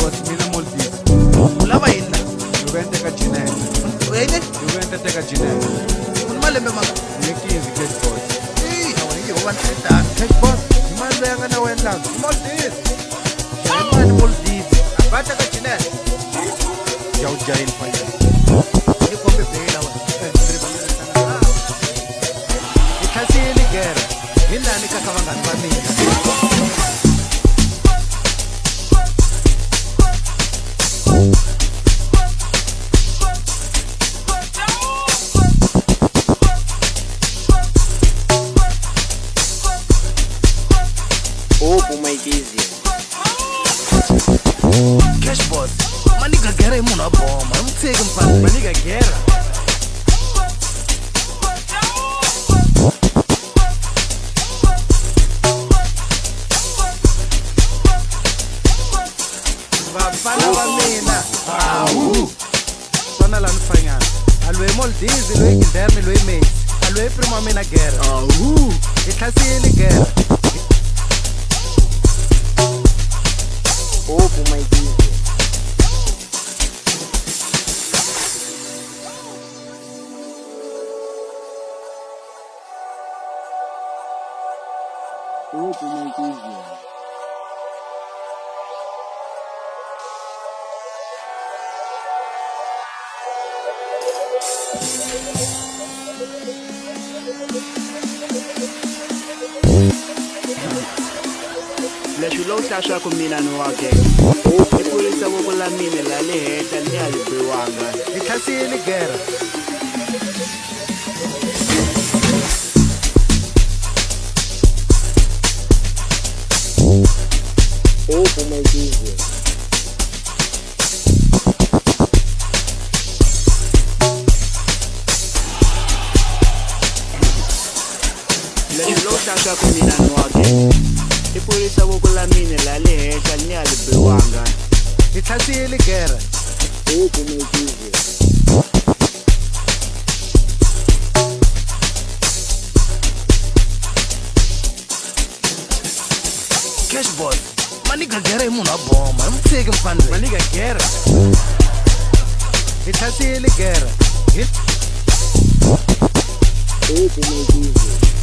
boss mina Moldies. Ulava yini la? Uvente ka Jinene. Wena? Uvente teka Jinene. Umalembe manga. Yekizi cash boss. Awayini obantetana. Cash boss, imali leyi nga na wena la. Moldies. Imani Moldies. Abata ka Jinene. Jawujayini mfanyana. Ni kombe bhela wa. Ikhasini gera. Yinani ka kabangani ba mina. Cash boss. Maniga gera imunhu wa boma. Mteki mfana. Maniga gera. Vafana va mina. Awu. Sona la mfanyana. Alwe Moldies, loyi Guilherme, loyi Mace. Alwe prima mina gera. Awu. Ikhasini gera. Leswi lo hlahla ku mina ni wake ipurisa voko la mina la le henhla ni ya libiwanga Ikhasini gera. leswi lo hlahla ku mina ni wake ipurisa voko la mina la le henhla ni ya libiwanga Ikhasini gera. Cash boss. Maniga gera imunhu wa boma. Mteki mfana. Maniga gera. Ikhasini gera. Open my